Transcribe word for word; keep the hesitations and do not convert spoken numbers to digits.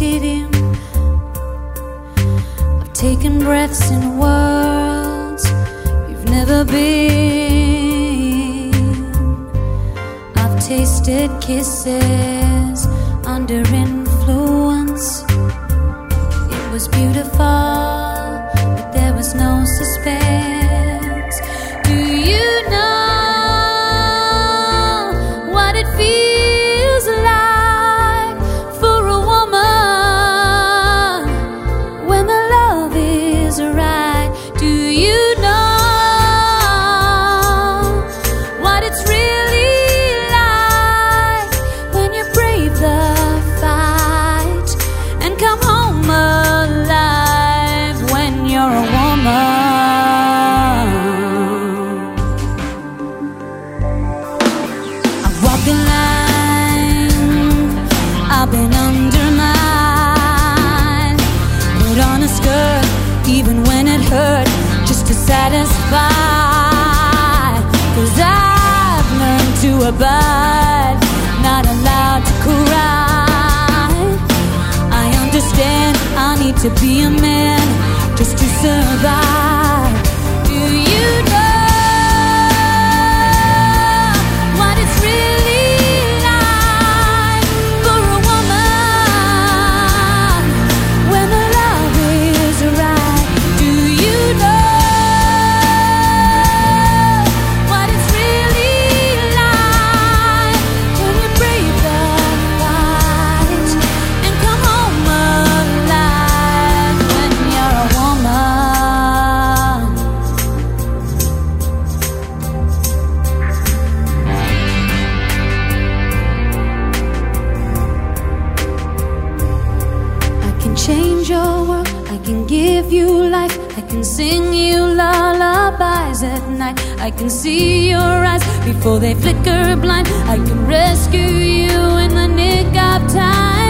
tasted him. I've taken breaths in worlds you've never been. I've tasted kisses under influence. It was beautiful, but there was no suspense. Do you know what it feels like for a woman when the love is right? Do you know what it's really like when you brave the fight and come home alive when you're a woman? I've walked the line, I've been undermined, put on a skirt even when it hurt, just to satisfy. 'Cause I've learned to abide, not allowed to cry. I understand I need to be a man just to survive. Do you know what it's really like for a woman when the love is right? Do you know what it's really like when you brave the fight and come home alive when you're a woman? I can change your world, I can give you life, I can sing you lullabies at night, I can see your eyes before they flicker blind, I can rescue you in the nick of time.